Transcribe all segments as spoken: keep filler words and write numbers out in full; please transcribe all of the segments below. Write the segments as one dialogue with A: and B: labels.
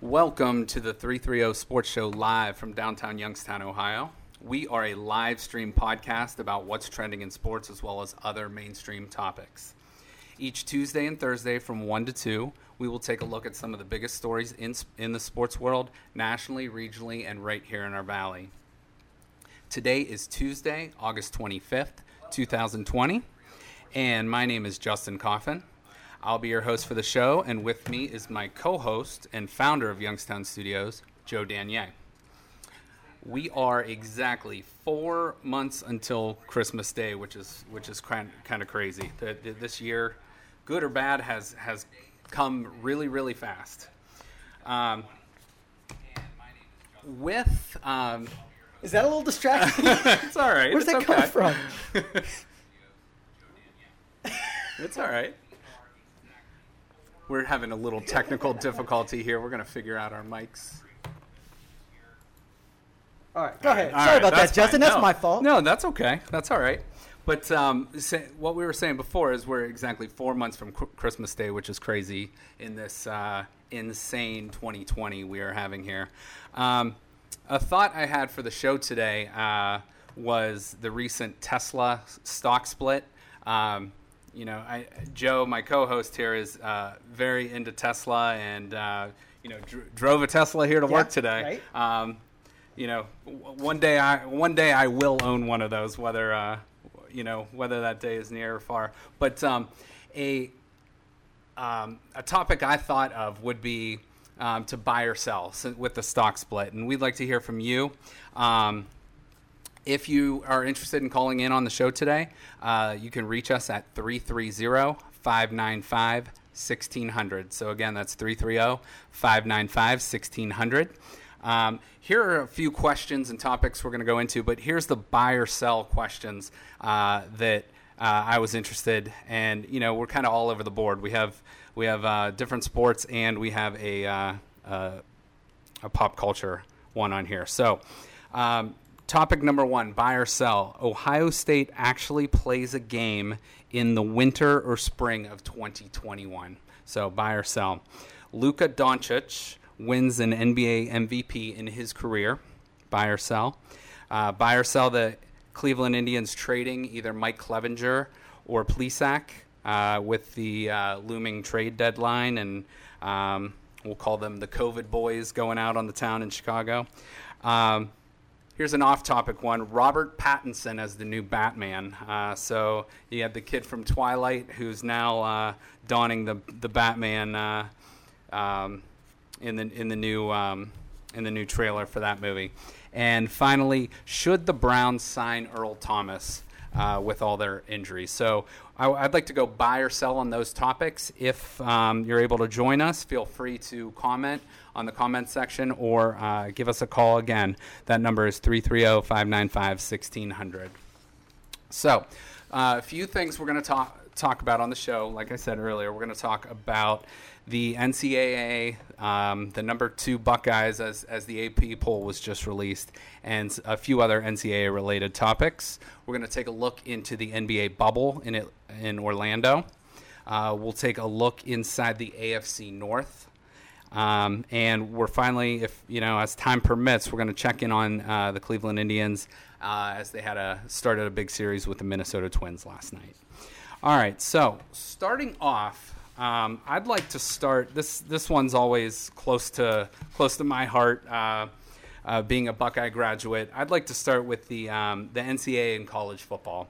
A: Welcome to the three thirty Sports Show live from downtown Youngstown, Ohio. We are a live stream podcast about what's trending in sports as well as other mainstream topics. Each Tuesday and Thursday from one to two, we will take a look at some of the biggest stories in, in the sports world, nationally, regionally, and right here in our valley. Today is Tuesday, August twenty-fifth, twenty twenty, and my name is Justin Coffin. I'll be your host for the show, and with me is my co-host and founder of Youngstown Studios, Joe Danier. We are exactly four months until Christmas Day, which is which is kind kind of crazy. The, the, this year, good or bad, has has come really really fast. Um, with um,
B: is that a little distracting?
A: It's all right.
B: Where's
A: it's
B: that
A: okay.
B: come from?
A: It's all right. We're having a little technical difficulty here. We're going to figure out our mics.
B: All right, go ahead.
A: All
B: Sorry
A: right,
B: about that,
A: that's
B: Justin.
A: fine.
B: That's
A: No.
B: my fault.
A: No, that's okay. That's all right. But um, say, what we were saying before is we're exactly four months from Qu- Christmas Day, which is crazy in this uh, insane twenty twenty we are having here. Um, a thought I had for the show today uh, was the recent Tesla stock split. Um, you know, I, Joe, my co-host here, is uh, very into Tesla and, uh, you know, dr- drove a Tesla here to
B: Yeah,
A: work today.
B: right.
A: Um, you know, w- one day I one day I will own one of those, whether uh, you know whether that day is near or far. But um, a um, a topic I thought of would be um, to buy or sell s- with the stock split, and we'd like to hear from you. Um, if you are interested in calling in on the show today, uh, you can reach us at three three zero, five nine five, one six zero zero. So again, that's three three zero, five nine five, one six zero zero. Um, here are a few questions and topics we're going to go into, but here's the buy or sell questions uh, that uh, I was interested, and you know we're kind of all over the board. We have we have uh, different sports, and we have a uh, uh, a pop culture one on here. So, um, topic number one: buy or sell. Ohio State actually plays a game in the winter or spring of twenty twenty-one. So, buy or sell. Luka Doncic wins an N B A M V P in his career. Buy or sell. Uh, buy or sell the Cleveland Indians trading either Mike Clevenger or Plesac uh, with the uh, looming trade deadline, and um, we'll call them the COVID boys going out on the town in Chicago. Um, here's an off-topic one. Robert Pattinson as the new Batman. Uh, so you have the kid from Twilight who's now uh, donning the the Batman uh, um, in the in the new um, in the new trailer for that movie. And finally, should the Browns sign Earl Thomas uh, with all their injuries? So I, I'd like to go buy or sell on those topics. If um, you're able to join us, feel free to comment on the comment section or uh, give us a call again. That number is three three zero, five nine five, one six zero zero. So uh, a few things we're going to talk talk about on the show. Like I said earlier, we're going to talk about the N C double A, um, the number two Buckeyes as, as the A P poll was just released, and a few other N C double A related topics. We're going to take a look into the N B A bubble in it, in Orlando. Uh, we'll take a look inside the A F C North. Um, and we're finally, if you know, as time permits, we're going to check in on uh, the Cleveland Indians uh, as they had a started a big series with the Minnesota Twins last night. All right, so starting off, um, I'd like to start. This this one's always close to close to my heart. Uh, uh, being a Buckeye graduate, I'd like to start with the um, the N C double A in college football.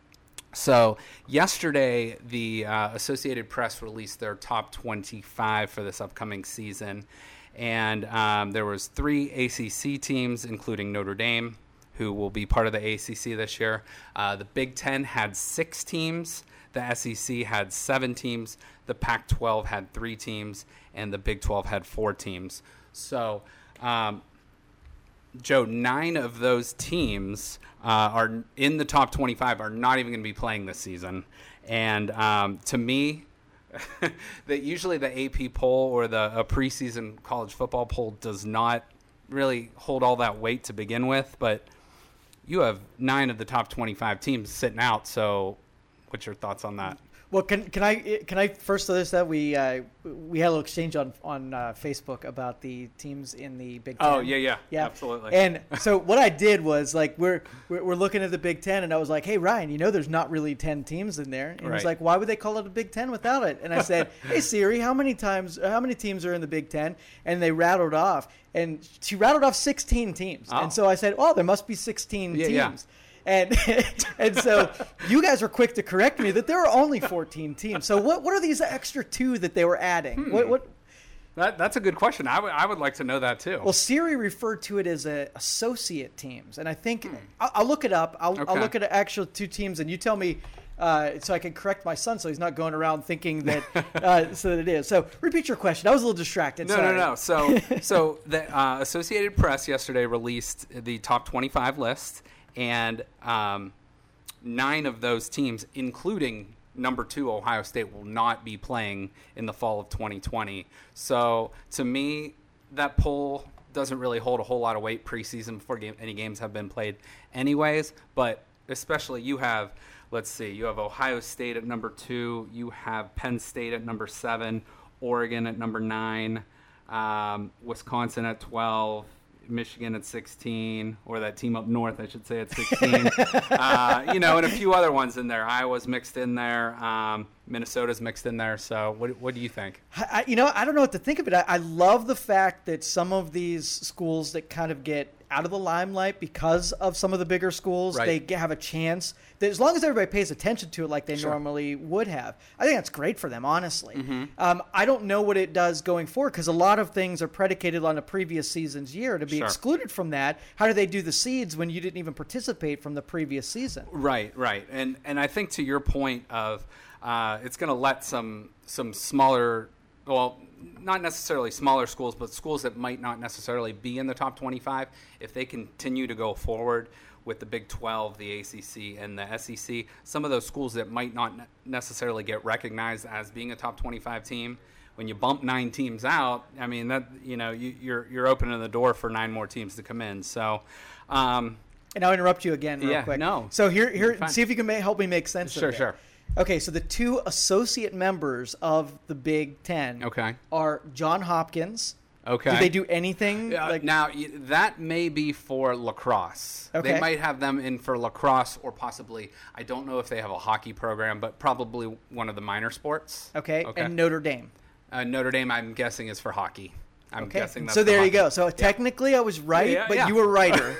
A: So yesterday, the uh, Associated Press released their top twenty-five for this upcoming season, and um, there was three A C C teams, including Notre Dame, who will be part of the A C C this year. Uh, the Big Ten had six teams. The S E C had seven teams. The Pac twelve had three teams, and the Big twelve had four teams. So, um, Joe, nine of those teams uh, are in the top twenty-five are not even going to be playing this season. And um, to me, that usually the A P poll or the a preseason college football poll does not really hold all that weight to begin with. But you have nine of the top twenty-five teams sitting out. So, what's your thoughts on that?
B: Well, can can I can I first notice that we uh, we had a little exchange on on uh, Facebook about the teams in the Big Ten.
A: Oh yeah, yeah,
B: yeah,
A: absolutely.
B: And so what I did was like we're we're, we're looking at the Big Ten, and I was like, hey Ryan, you know, there's not really ten teams in there. And he was
A: Right.
B: like, why would they call it a Big Ten without it? And I said, hey Siri, how many times how many teams are in the Big Ten? And they rattled off, and she rattled off sixteen teams.
A: Oh.
B: And so I said, oh, there must be sixteen
A: Yeah,
B: teams.
A: yeah.
B: And and so you guys were quick to correct me that there are only fourteen teams. So what what are these extra two that they were adding?
A: Hmm.
B: What what?
A: That, that's a good question. I would I would like to know that too.
B: Well, Siri referred to it as a associate teams, and I think I'll, I'll look it up. I'll, I'll
A: Okay.
B: look at the actual two teams, and you tell me uh, so I can correct my son, so he's not going around thinking that uh, so that it is. So repeat your question. I was a little distracted.
A: No,
B: Sorry.
A: no, no. So, so the uh, Associated Press yesterday released the top twenty-five list, and um, nine of those teams, including number two Ohio State, will not be playing in the fall of twenty twenty. So, to me, that poll doesn't really hold a whole lot of weight preseason before game, any games have been played, anyways. But especially, you have. Let's see. You have Ohio State at number two. You have Penn State at number seven. Oregon at number nine. Um, Wisconsin at twelve. Michigan at sixteen, or that team up north, I should say, at sixteen. uh, you know, and a few other ones in there. Iowa's mixed in there. Um, Minnesota's mixed in there. So what what do you think?
B: I, you know, I don't know what to think of it. I, I love the fact that some of these schools that kind of get out of the limelight because of some of the bigger schools,
A: Right.
B: they get, have a chance. That as long as everybody pays attention to it like they
A: Sure.
B: normally would have, I think that's great for them, honestly.
A: Mm-hmm.
B: Um, I don't know what it does going forward because a lot of things are predicated on the previous season's year. To be
A: Sure.
B: excluded from that, how do they do the seeds when you didn't even participate from the previous season?
A: Right, right, and and I think to your point of uh, it's going to let some some smaller, well, not necessarily smaller schools, but schools that might not necessarily be in the top twenty-five, if they continue to go forward with the Big twelve, the A C C, and the S E C, some of those schools that might not ne- necessarily get recognized as being a top twenty-five team. When you bump nine teams out, I mean that you know you, you're you're opening the door for nine more teams to come in. So. Um,
B: And I'll interrupt you again real
A: Yeah,
B: quick.
A: no.
B: So here, here,
A: Fine.
B: see if you can ma- help me make sense
A: Sure,
B: of it.
A: sure.
B: Okay, so the two associate members of the Big Ten
A: Okay.
B: are John Hopkins.
A: Okay.
B: Do they do anything?
A: Uh,
B: like,
A: now y- that may be for lacrosse.
B: Okay.
A: They might have them in for lacrosse, or possibly I don't know if they have a hockey program, but probably one of the minor sports.
B: okay,
A: Okay.
B: and Notre Dame.
A: Uh, Notre Dame, I'm guessing, is for hockey. I'm
B: Okay,
A: guessing. That's
B: so
A: for
B: there you
A: hockey.
B: go. So technically I was right,
A: Yeah,
B: but
A: yeah.
B: you were righter.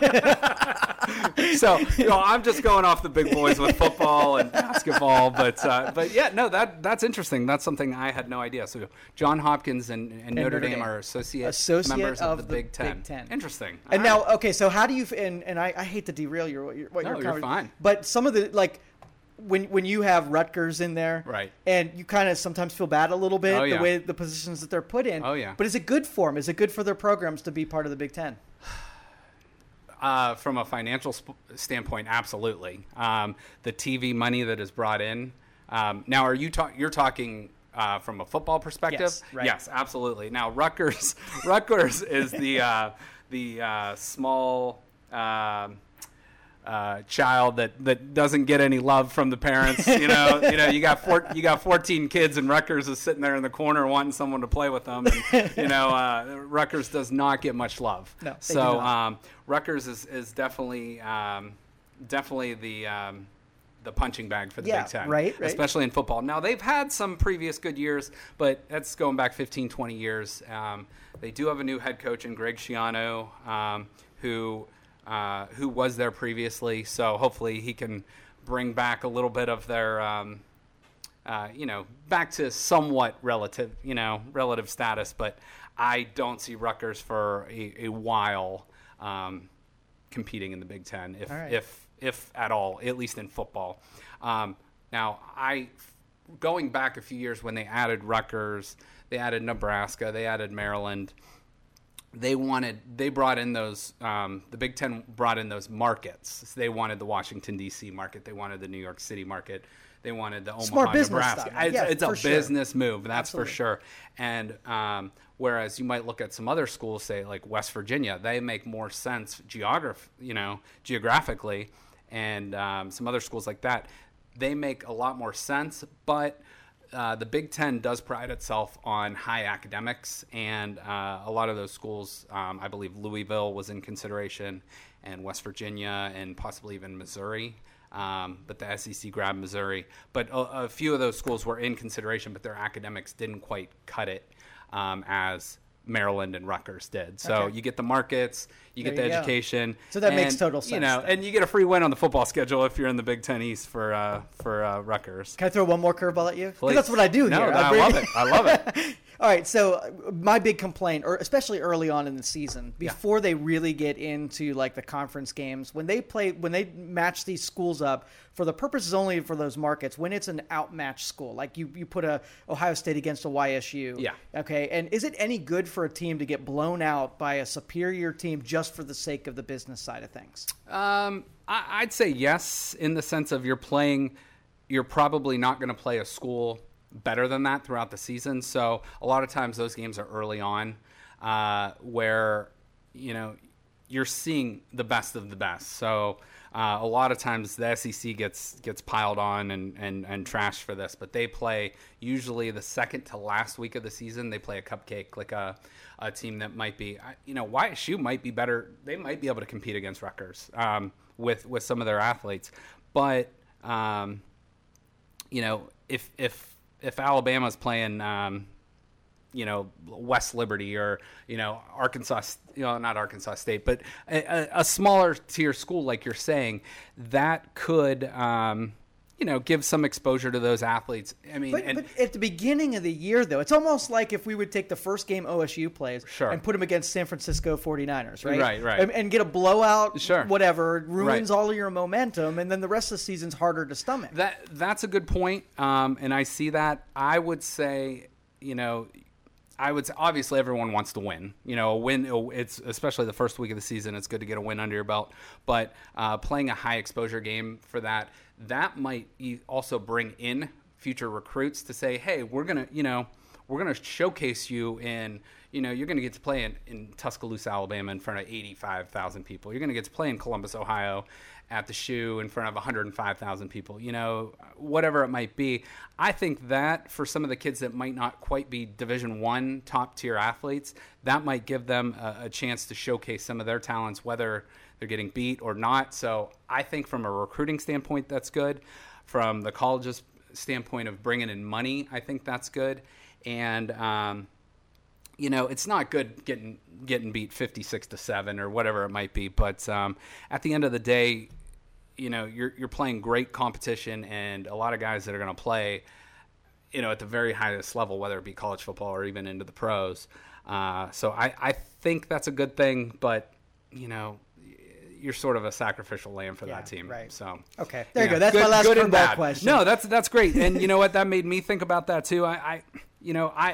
A: So you know, I'm just going off the big boys with football and basketball, but uh, but yeah, no, that that's interesting. That's something I had no idea. So John Hopkins and, and, Notre,
B: Notre
A: Dame,
B: Dame.
A: are associate,
B: Associate
A: members of,
B: of
A: the,
B: the
A: Big Ten.
B: Big Ten.
A: Interesting.
B: And
A: All
B: now,
A: right.
B: okay, so how do you? f- And, and I, I hate to derail your what your what
A: No,
B: your
A: you're
B: conver-
A: fine.
B: But some of the like. When when you have Rutgers in there,
A: Right.
B: and you kind of sometimes feel bad a little bit
A: Oh, yeah.
B: the way the positions that they're put in.
A: Oh, yeah.
B: But is it good for them? Is it good for their programs to be part of the Big Ten?
A: Uh, from a financial sp- standpoint, absolutely. Um, the T V money that is brought in. Um, now, are you talk? You're talking uh, from a football perspective?
B: Yes, right.
A: Yes, absolutely. Now, Rutgers, Rutgers is the uh, the uh, small. um Uh, child that, that doesn't get any love from the parents. You know, you know, you got four, you got fourteen kids, and Rutgers is sitting there in the corner wanting someone to play with them. And, you know, uh, Rutgers does not get much love.
B: No, they
A: so
B: do not.
A: um, Rutgers is is definitely um, definitely the um, the punching bag for the
B: Yeah,
A: Big Ten,
B: right, right.
A: especially in football. Now they've had some previous good years, but that's going back fifteen, twenty years. Um, they do have a new head coach in Greg Schiano, um, who. Uh, who was there previously, so hopefully he can bring back a little bit of their, um, uh, you know, back to somewhat relative, you know, relative status. But I don't see Rutgers for a, a while um, competing in the Big Ten, if
B: All right.
A: if if at all, at least in football. Um, now, I going back a few years when they added Rutgers, they added Nebraska, they added Maryland. They wanted, they brought in those, um, the Big Ten brought in those markets. So they wanted the Washington, D C market. They wanted the New York City market. They wanted the Omaha,
B: Smart business
A: Nebraska.
B: stuff.
A: It's,
B: Yeah,
A: it's
B: for
A: a
B: sure.
A: business move, that's
B: Absolutely.
A: for sure. And um, whereas you might look at some other schools, say like West Virginia, they make more sense geograph, you know, geographically, and um, some other schools like that, they make a lot more sense, but uh, the Big Ten does pride itself on high academics, and uh, a lot of those schools, um, I believe Louisville was in consideration, and West Virginia, and possibly even Missouri. Um, but the S E C grabbed Missouri. But a, a few of those schools were in consideration, but their academics didn't quite cut it um, as Maryland and Rutgers did. So
B: Okay.
A: you get the markets, you
B: There
A: get the
B: you go.
A: education.
B: So that
A: and,
B: makes total
A: You
B: sense
A: know,
B: then.
A: and you get a free win on the football schedule if you're in the Big Ten East for uh, for uh, Rutgers.
B: Can I throw one more curveball at you? 'Cause
A: Please.
B: that's what I do
A: No,
B: here.
A: I
B: bring-
A: love it. I love it.
B: All right, so uh, my big complaint, or especially early on in the season, before they really get into like the conference games, when they play, when they match these schools up for the purposes only for those markets, when it's an outmatched school, like you, you put a Ohio State against a Y S U,
A: Yeah.
B: okay, and is it any good for a team to get blown out by a superior team just for the sake of the business side of things?
A: Um, I, I'd say yes, in the sense of you're playing, you're probably not going to play a school better than that throughout the season. So a lot of times those games are early on, uh, where, you know, you're seeing the best of the best. So uh, a lot of times the S E C gets gets piled on and, and, and trashed for this, but they play usually the second to last week of the season. They play a cupcake, like a, a team that might be, you know, Y S U might be better. They might be able to compete against Rutgers um, with, with some of their athletes. But, um, you know, if if if Alabama's playing, um, you know, West Liberty or, you know, Arkansas, you know, not Arkansas State, but a, a smaller tier school, like you're saying, that could, um, you know, give some exposure to those athletes. I mean,
B: But,
A: and,
B: but at the beginning of the year, though, it's almost like if we would take the first game O S U plays
A: Sure.
B: and put them against San Francisco forty-niners, right?
A: Right, right.
B: And, and get a blowout,
A: Sure.
B: whatever, it ruins
A: Right.
B: all of your momentum, and then the rest of the season's harder to stomach.
A: That that's a good point, um, and I see that. I would say, you know, I would say, obviously everyone wants to win. You know, a win. It's especially the first week of the season. It's good to get a win under your belt. But uh, playing a high exposure game for that, that might e- also bring in future recruits to say, hey, we're gonna, you know, we're gonna showcase you in. You know, you're going to get to play in, in Tuscaloosa, Alabama, in front of eighty-five thousand people. You're going to get to play in Columbus, Ohio, at the Shoe in front of one hundred five thousand people. You know, whatever it might be. I think that for some of the kids that might not quite be Division One top tier athletes, that might give them a, a chance to showcase some of their talents, whether they're getting beat or not. So I think from a recruiting standpoint, that's good. From the college's standpoint of bringing in money, I think that's good. And um, you know, it's not good getting getting beat fifty-six to seven or whatever it might be. But um, at the end of the day, you know, you're you're playing great competition, and a lot of guys that are going to play, you know, at the very highest level, whether it be college football or even into the pros. Uh, so I, I think that's a good thing, but you know, you're sort of a sacrificial lamb for
B: Yeah,
A: that team.
B: right.
A: So
B: Okay, there you
A: yeah,
B: go. That's
A: good-
B: my last
A: good and
B: curveball
A: bad.
B: question.
A: No, that's that's great, and you know what? That made me think about that too. I, I you know, I.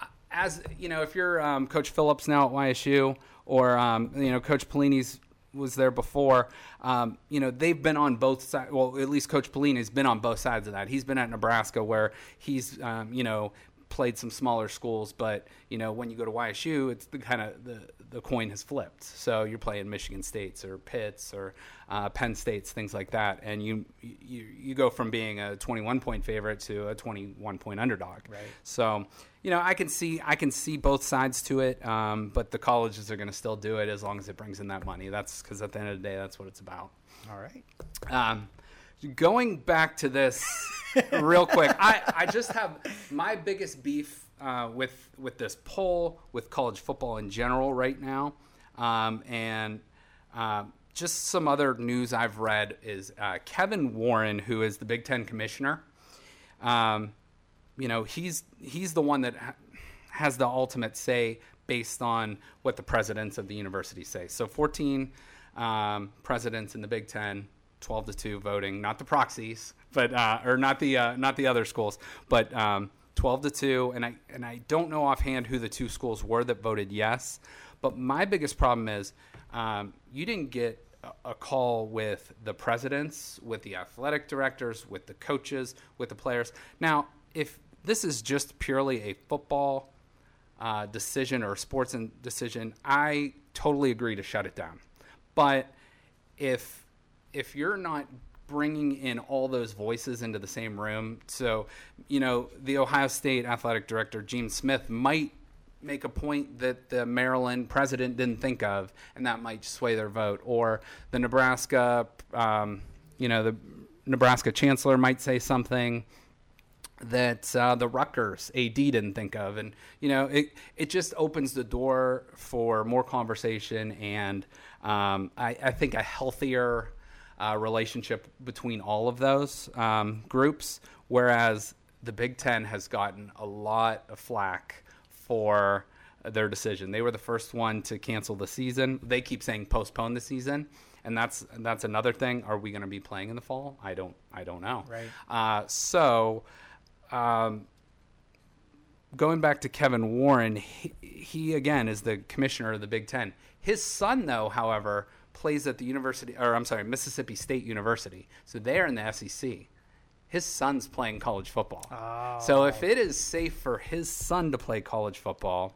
A: As you know, if you're um, Coach Phillips now at Y S U, or um, you know, Coach Pelini's was there before, um, you know, they've been on both sides. Well, at least Coach Pelini's been on both sides of that. He's been at Nebraska, where he's, um, you know, played some smaller schools, but you know, when you go to Y S U, it's the kind of the the coin has flipped. So you're playing Michigan States or Pitts or uh, Penn States, things like that, and you you you go from being a twenty-one point favorite to a twenty-one point underdog.
B: Right.
A: So, you know, I can see I can see both sides to it, um, but the colleges are going to still do it as long as it brings in that money. That's because at the end of the day, that's what it's about.
B: All right.
A: Um, going back to this real quick, I, I just have my biggest beef uh, with with this poll, with college football in general right now, um, and uh, just some other news I've read is uh, Kevin Warren, who is the Big Ten commissioner. Um, you know, he's he's the one that ha- has the ultimate say based on what the presidents of the university say. So fourteen um, presidents in the Big Ten, twelve to two voting, not the proxies, but uh, or not the uh, not the other schools, but um, twelve to two. And I and I don't know offhand who the two schools were that voted yes. But my biggest problem is um, you didn't get a call with the presidents, with the athletic directors, with the coaches, with the players. Now, if this is just purely a football uh, decision or sports decision, I totally agree to shut it down. But if if you're not bringing in all those voices into the same room. So, you know, the Ohio State athletic director, Gene Smith, might make a point that the Maryland president didn't think of, and that might sway their vote. Or the Nebraska, um, you know, the Nebraska chancellor might say something that uh, the Rutgers A D didn't think of. And, you know, it, it just opens the door for more conversation and um, I, I think a healthier uh, relationship between all of those um, groups, whereas the Big Ten has gotten a lot of flack for their decision. They were the first one to cancel the season. They keep saying postpone the season. And that's that's another thing. Are we going to be playing in the fall? I don't I don't know.
B: Right.
A: Uh, so Um, going back to Kevin Warren, he, he again is the commissioner of the Big Ten. His son, though, however, plays at the University, or I'm sorry, Mississippi State University. So they're in the S E C. His son's playing college football.
B: Oh.
A: So if it is safe for his son to play college football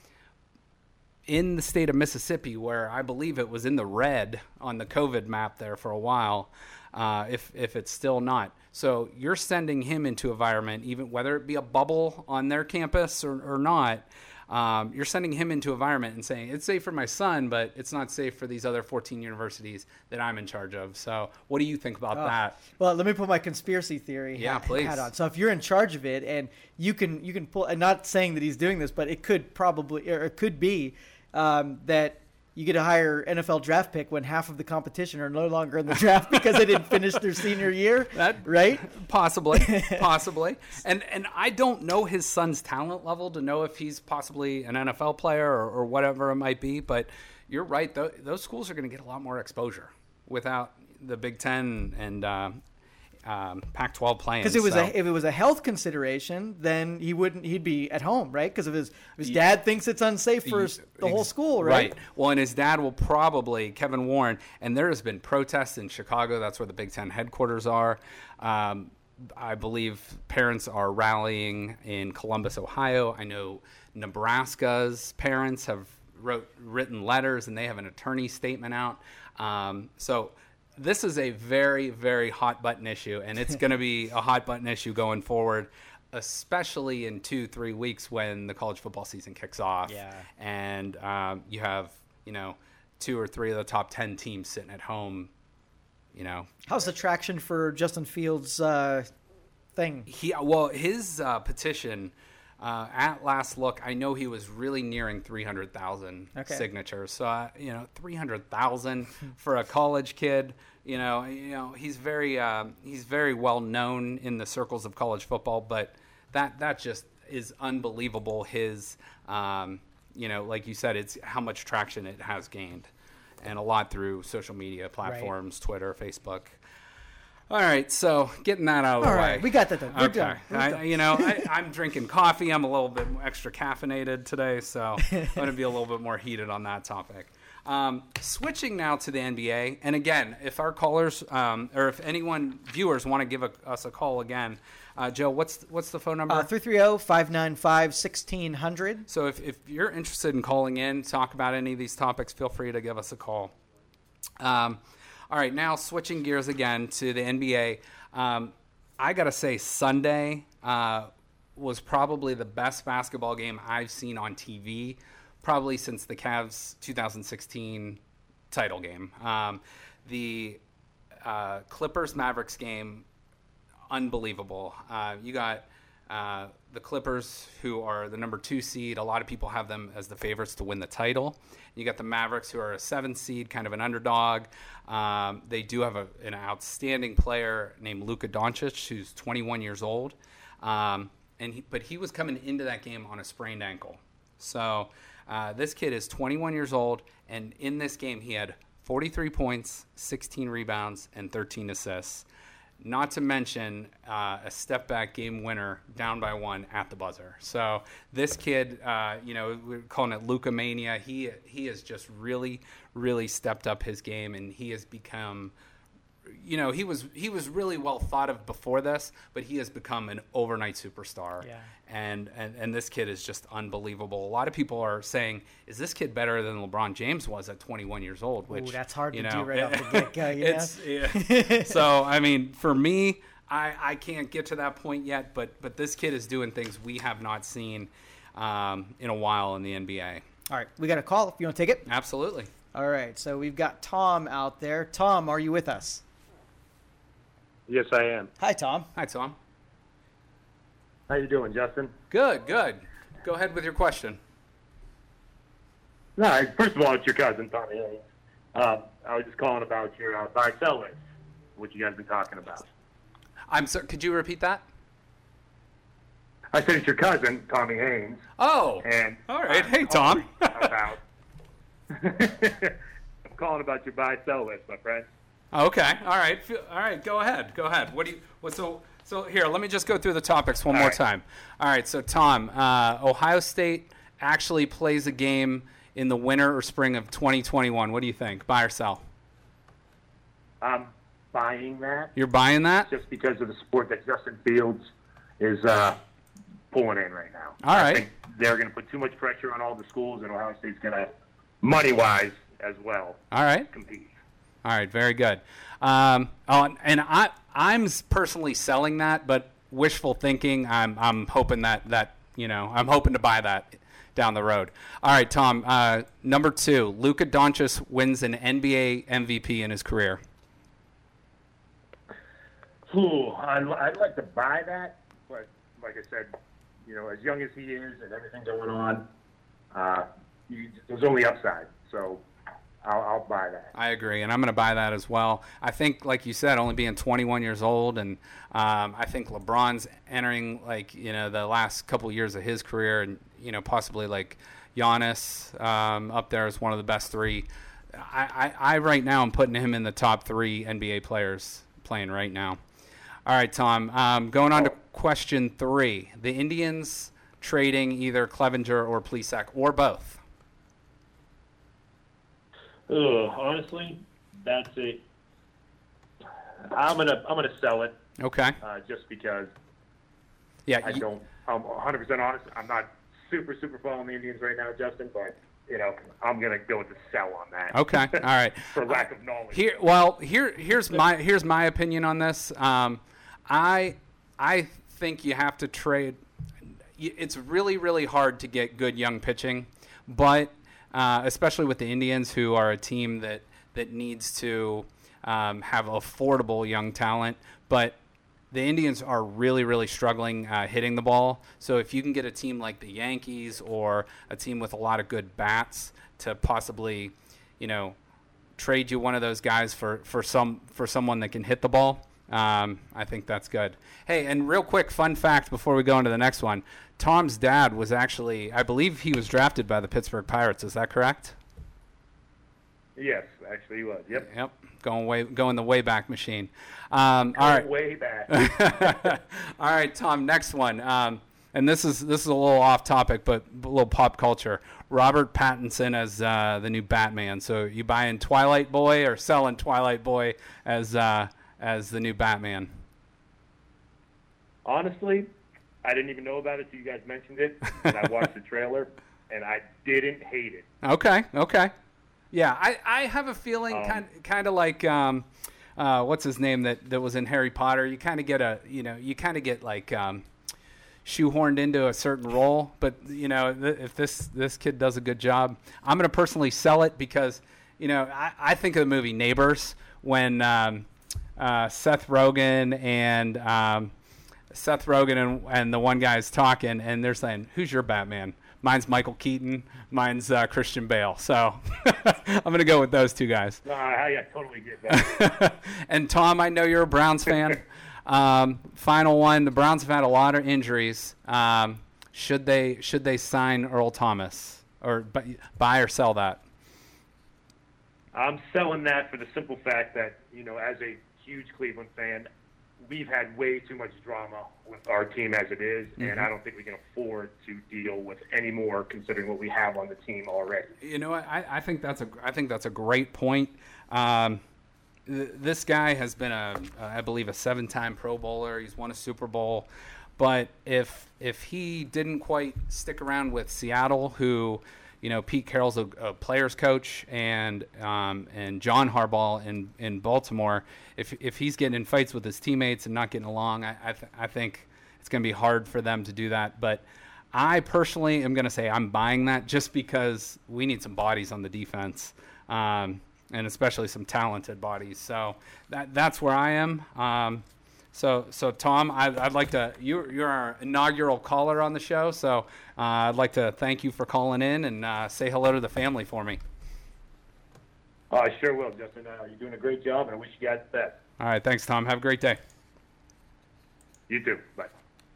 A: in the state of Mississippi, where I believe it was in the red on the COVID map there for a while, uh, if if it's still not. So you're sending him into environment, even whether it be a bubble on their campus or, or not, um, you're sending him into environment and saying, it's safe for my son, but it's not safe for these other fourteen universities that I'm in charge of. So what do you think about
B: Oh.
A: that?
B: Well, let me put my conspiracy theory
A: Yeah,
B: hat,
A: please.
B: hat on. So if you're in charge of it and you can you can pull, and not saying that he's doing this, but it could probably, or it could be um, that you get a higher N F L draft pick when half of the competition are no longer in the draft because they didn't finish their senior year,
A: That,
B: right?
A: Possibly, possibly. And and I don't know his son's talent level to know if he's possibly an N F L player or, or whatever it might be. But you're right; th- those schools are going to get a lot more exposure without the Big Ten and uh, um, Pac twelve playing.
B: Because it was
A: so.
B: a, if it was a health consideration, then he wouldn't. He'd be at home, right? Because if his if his dad thinks it's unsafe for his, the whole school, right?
A: Right. Well, and his dad will probably, Kevin Warren, and there has been protests in Chicago. That's where the Big Ten headquarters are. Um, I believe parents are rallying in Columbus, Ohio. I know Nebraska's parents have wrote written letters, and they have an attorney statement out. Um, so this is a very, very hot button issue, and it's going to be a hot button issue going forward, especially in two, three weeks when the college football season kicks off.
B: Yeah.
A: And um, you have, you know, two or three of the top ten teams sitting at home, you know.
B: How's the traction for Justin Fields' uh, thing?
A: He well, his uh, petition, uh, at last look, I know he was really nearing three hundred thousand
B: Okay.
A: signatures. So, uh, you know, three hundred thousand for a college kid, you know, you know, he's very uh, he's very well known in the circles of college football, but that that just is unbelievable. His, um, you know, like you said, it's how much traction it has gained, and a lot through social media platforms, Twitter, Facebook. All right, so getting that out of
B: All
A: the
B: right,
A: way.
B: we got that done. We're
A: okay.
B: done. We're
A: I,
B: done.
A: You know, I, I'm drinking coffee. I'm a little bit extra caffeinated today, so I'm going to be a little bit more heated on that topic. Um, switching now to the N B A, and again, if our callers um, or if anyone viewers want to give a, us a call again, uh, Joe, what's what's the phone number?
B: Uh, three three zero, five nine five, sixteen hundred.
A: So if, if you're interested in calling in, talk about any of these topics, feel free to give us a call. Um, all right, now switching gears again to the N B A. Um, I got to say Sunday uh, was probably the best basketball game I've seen on T V, probably since the Cavs two thousand sixteen title game. Um, the uh, Clippers-Mavericks game, unbelievable. Uh, you got uh, the Clippers, who are the number two seed. A lot of people have them as the favorites to win the title. You got the Mavericks, who are a seven seed, kind of an underdog. Um, they do have a, an outstanding player named Luka Doncic, who's twenty-one years old. Um, and he, but he was coming into that game on a sprained ankle. So uh, this kid is twenty-one years old, and in this game he had forty-three points, sixteen rebounds, and thirteen assists. Not to mention uh, a step-back game winner down by one at the buzzer. So this kid, uh, you know, we're calling it Luka Mania. He he has just really, really stepped up his game, and he has become you know, he was he was really well thought of before this, but he has become an overnight superstar.
B: Yeah.
A: And, and and this kid is just unbelievable. A lot of people are saying, is this kid better than LeBron James was at twenty-one years old? Which,
B: Ooh, that's hard
A: you
B: to
A: know,
B: do right off the get-go. You
A: it's, yeah. So, I mean, for me, I, I can't get to that point yet, but but this kid is doing things we have not seen um, in a while in the N B A.
B: All right, we got a call if you want to take it.
A: Absolutely.
B: All right, so we've got Tom out there. Tom, are you with us?
C: Yes, I am.
B: Hi, Tom.
A: Hi, Tom.
C: How you doing, Justin?
A: Good, good. Go ahead with your question.
C: No, first of all, it's your cousin, Tommy Haynes. Uh, I was just calling about your uh, buy-sell list, what you guys been talking about.
A: I'm sorry, could you repeat that?
C: I said it's your cousin, Tommy Haynes.
A: Oh,
C: And
A: all right.
C: I'm
A: Hey, Tom.
C: calling about. I'm calling about your buy-sell list, my friend.
A: Okay. All right. All right. Go ahead. Go ahead. What do you? What so? So here, let me just go through the topics one
C: All
A: more
C: right.
A: time. All right. So Tom, uh, Ohio State actually plays a game in the winter or spring of twenty twenty-one. What do you think? Buy or sell?
C: I'm buying that
A: You're buying that?
C: just because of the sport that Justin Fields is uh, pulling in right now.
A: All
C: I
A: right.
C: think they're going to put too much pressure on all the schools, and Ohio State's going to, money-wise as well,
A: All right.
C: compete.
A: All right, very good. Um, oh, and I, I'm personally selling that, but wishful thinking. I'm, I'm hoping that that you know, I'm hoping to buy that down the road. All right, Tom. Uh, number two, Luka Doncic wins an N B A M V P in his career.
C: Ooh, I'd, I'd like to buy that, but like I said, you know, as young as he is and everything going on, uh, you, there's only upside. So I'll, I'll buy that.
A: I agree, and I'm going to buy that as well. I think, like you said, only being twenty-one years old, and um, I think LeBron's entering, like, you know, the last couple years of his career, and, you know, possibly like Giannis um, up there as one of the best three. I, I, I right now am putting him in the top three N B A players playing right now. All right, Tom, um, going on to question three. The Indians trading either Clevenger or Plesac or both.
C: Ugh, honestly, that's it. I'm gonna I'm gonna sell it
A: Okay.
C: uh, just because
A: Yeah.
C: I
A: y-
C: don't. I'm one hundred percent honest. I'm not super super following the Indians right now, Justin. But you know, I'm gonna go with the sell on that.
A: Okay. All right.
C: For lack of knowledge.
A: Here, well, here, here's my here's my opinion on this. Um, I I think you have to trade. It's really really hard to get good young pitching, but uh, especially with the Indians, who are a team that that needs to um, have affordable young talent, but the Indians are really, really struggling uh, hitting the ball. So if you can get a team like the Yankees or a team with a lot of good bats to possibly, you know, trade you one of those guys for, for some for someone that can hit the ball, um, I think that's good. Hey, and real quick, fun fact before we go into the next one. Tom's dad was actually, I believe he was drafted by the Pittsburgh Pirates. Is that correct?
C: Yes, actually, he was. Yep.
A: Yep, going way going the Wayback Machine. Um, all right.
C: Way back.
A: All right, Tom. Next one, um, and this is this is a little off topic, but a little pop culture. Robert Pattinson as uh, the new Batman. So you buying Twilight Boy or selling Twilight Boy as uh, as the new Batman?
C: Honestly, I didn't even know about it till you guys mentioned it, and I watched the trailer, and I didn't hate it.
A: Okay, okay, yeah. I, I have a feeling
C: Um,
A: kind kind of like um, uh, what's his name that, that was in Harry Potter. You kind of get a you know you kind of get like um, shoehorned into a certain role. But you know th- if this this kid does a good job, I'm going to personally sell it because you know I, I think of the movie Neighbors when um, uh, Seth Rogen and um, Seth Rogen and, and the one guy's talking, and they're saying, "Who's your Batman?" Mine's Michael Keaton. Mine's uh, Christian Bale. So I'm going to go with those two guys.
C: No, I, I totally get that.
A: And Tom, I know you're a Browns fan. Um, final one: the Browns have had a lot of injuries. Um, should they should they sign Earl Thomas or bu- buy or sell that?
C: I'm selling that for the simple fact that, you know, as a huge Cleveland fan, we've had way too much drama with our team as it is,
A: Mm-hmm.
C: and I don't think we can afford to deal with any more considering what we have on the team already.
A: You know what? I, I think that's a I think that's a great point. Um, th- this guy has been a, uh, I believe, a seven-time Pro Bowler. He's won a Super Bowl. But if if he didn't quite stick around with Seattle, who, you know, Pete Carroll's a, a players coach, and um, and John Harbaugh in, in Baltimore, if if he's getting in fights with his teammates and not getting along, I I, th- I think it's going to be hard for them to do that. But I personally am going to say I'm buying that just because we need some bodies on the defense, um, and especially some talented bodies. So that that's where I am. Um, So, so Tom, I'd, I'd like to, you're, you're our inaugural caller on the show, so uh, I'd like to thank you for calling in and uh, say hello to the family for me.
C: Oh, I sure will, Justin. Uh, you're doing a great job, and I wish you guys the best.
A: All right, thanks, Tom. Have a great day.
C: You too. Bye.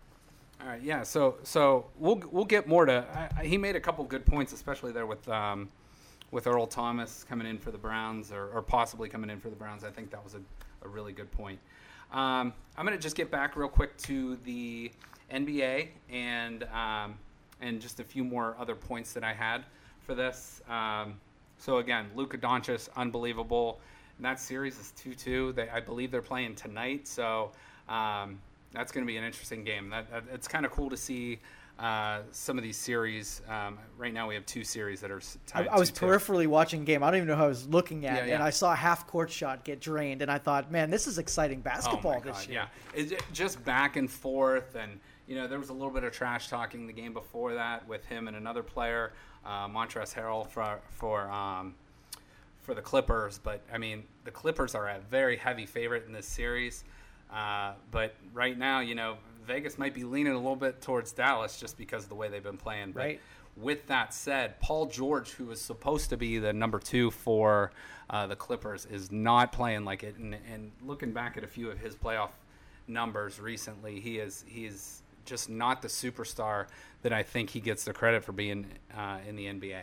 A: All right, yeah, so so we'll we'll get more to, I, he made a couple good points, especially there with um, with Earl Thomas coming in for the Browns, or, or possibly coming in for the Browns. I think that was a, a really good point. Um, I'm going to just get back real quick to the N B A and um, and just a few more other points that I had for this. Um, so again, Luka Doncic, unbelievable. And that series is two two. They, I believe they're playing tonight, so um, that's going to be an interesting game. That, that it's kind of cool to see uh, some of these series. Um, right now we have two series that are tied.
B: I, I was
A: two two.
B: peripherally watching game. I don't even know who I was looking at,
A: Yeah, yeah.
B: and I saw a half court shot get drained, and I thought, man, this is exciting basketball
A: oh my
B: this
A: God,
B: year.
A: Yeah, it's just back and forth, and you know there was a little bit of trash talking the game before that with him and another player, uh, Montrezl Harrell for for um, for the Clippers. But I mean, the Clippers are a very heavy favorite in this series. Uh, but right now, you know, Vegas might be leaning a little bit towards Dallas just because of the way they've been playing. But
B: Right.
A: with that said, Paul George, who was supposed to be the number two for uh, the Clippers, is not playing like it. And, and looking back at a few of his playoff numbers recently, he is he is just not the superstar that I think he gets the credit for being uh, in the N B A.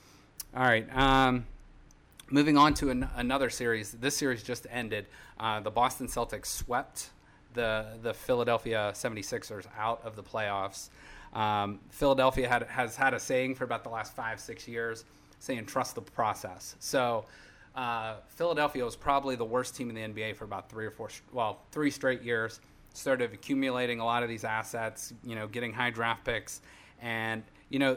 A: All right. Um, moving on to an, another series. This series just ended. Uh, the Boston Celtics swept the the Philadelphia seventy-sixers out of the playoffs. Um, Philadelphia had, has had a saying for about the last five, six years, saying trust the process. So uh, Philadelphia was probably the worst team in the N B A for about three or four, well, three straight years. Started accumulating a lot of these assets, you know, getting high draft picks. And, you know,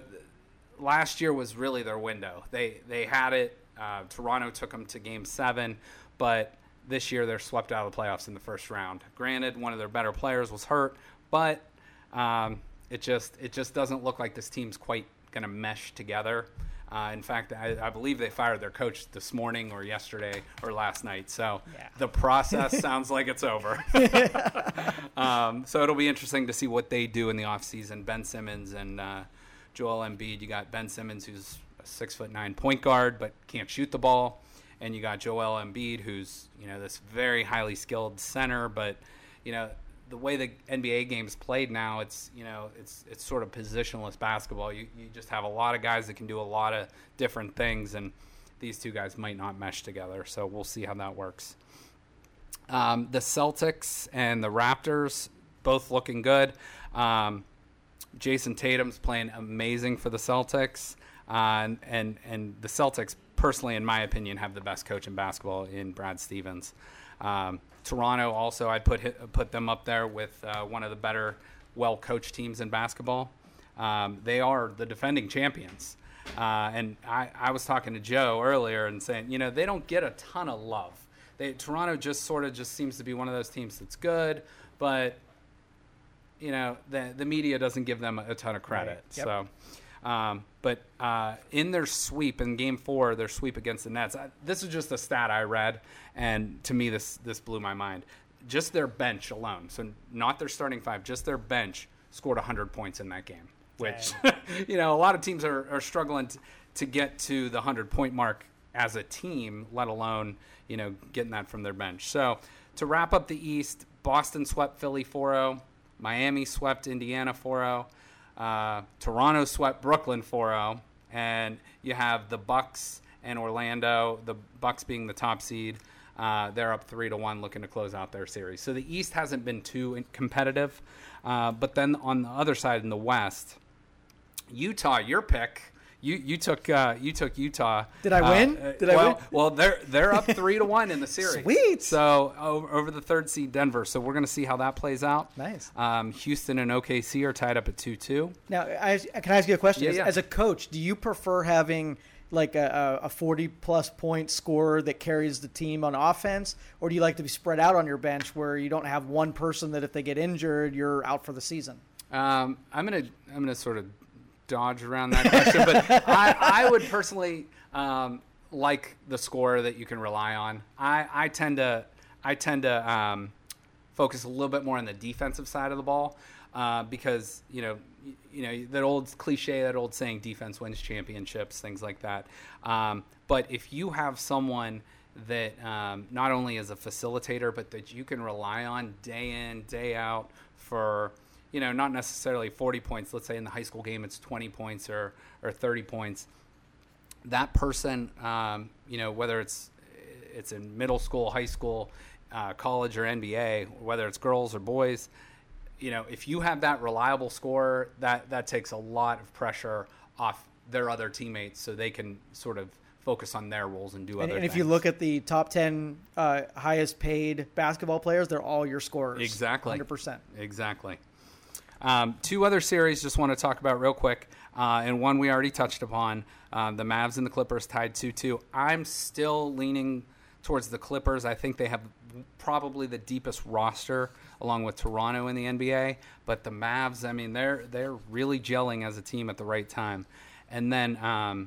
A: last year was really their window. They, they had it. Uh, Toronto took them to game seven, but this year they're swept out of the playoffs in the first round. Granted, one of their better players was hurt, but um, it just it just doesn't look like this team's quite going to mesh together. Uh, in fact, I, I believe they fired their coach this morning or yesterday or last night. So
B: Yeah.
A: the process sounds like it's over. um, so it'll be interesting to see what they do in the offseason. Ben Simmons and uh, Joel Embiid. You got Ben Simmons, who's a six foot nine point guard but can't shoot the ball. And you got Joel Embiid, who's, you know, this very highly skilled center, but, you know, the way the N B A game's played now, it's, you know, it's it's sort of positionless basketball. You you just have a lot of guys that can do a lot of different things, and these two guys might not mesh together. So we'll see how that works. Um, the Celtics and the Raptors both looking good. Um, Jason Tatum's playing amazing for the Celtics, uh, and, and and the Celtics, personally, in my opinion, have the best coach in basketball in Brad Stevens. Um, Toronto also, I'd put hit, put them up there with uh, one of the better, well-coached teams in basketball. Um, they are the defending champions. Uh, and I, I was talking to Joe earlier and saying, you know, they don't get a ton of love. They, Toronto just sort of just seems to be one of those teams that's good, but, you know, the, the media doesn't give them a ton of credit.
B: Right. Yep.
A: So. Um, but uh, in their sweep in Game Four, their sweep against the Nets, I, this is just a stat I read, and to me, this this blew my mind. Just their bench alone, so not their starting five, just their bench scored one hundred points in that game. Which, you know, a lot of teams are, are struggling to, to get to the hundred point mark as a team, let alone, you know, getting that from their bench. So to wrap up the East, Boston swept Philly four oh, Miami swept Indiana four oh. Uh, Toronto swept Brooklyn four oh, and you have the Bucks and Orlando, the Bucks being the top seed. Uh, they're up three to one, looking to close out their series. So the East hasn't been too competitive, uh, but then on the other side in the West, Utah, your pick, You you took uh, you took Utah.
B: Did I win?
A: Uh,
B: Did I
A: well,
B: win?
A: Well, they're they're up three to one in the series.
B: Sweet.
A: So over, over the third seed Denver. So we're going to see how that plays out.
B: Nice.
A: Um, Houston and O K C are tied up at two two.
B: Now, I, can I ask you a question?
A: Yeah,
B: as,
A: yeah.
B: as a coach, do you prefer having like a, a forty plus point scorer that carries the team on offense, or do you like to be spread out on your bench where you don't have one person that if they get injured, you're out for the season?
A: Um, I'm gonna I'm gonna sort of dodge around that question, but I, I would personally um, like the scorer that you can rely on. I, I tend to I tend to um, focus a little bit more on the defensive side of the ball uh, because you know you know that old cliche, that old saying, defense wins championships, things like that. Um, but if you have someone that um, not only is a facilitator, but that you can rely on day in, day out for, you know, not necessarily forty points. Let's say in the high school game, it's twenty points or, or thirty points. That person, um, you know, whether it's it's in middle school, high school, uh, college, or N B A, whether it's girls or boys, you know, if you have that reliable scorer, that, that takes a lot of pressure off their other teammates so they can sort of focus on their roles and do
B: And,
A: other
B: and
A: things.
B: if you look at the top ten uh, highest paid basketball players, they're all your scorers.
A: Exactly.
B: one hundred percent.
A: Exactly. Um, two other series just want to talk about real quick, uh, and one we already touched upon, uh, the Mavs and the Clippers tied two two. I'm still leaning towards the Clippers. I think they have probably the deepest roster along with Toronto in the N B A, but the Mavs, I mean, they're they're really gelling as a team at the right time. And then um,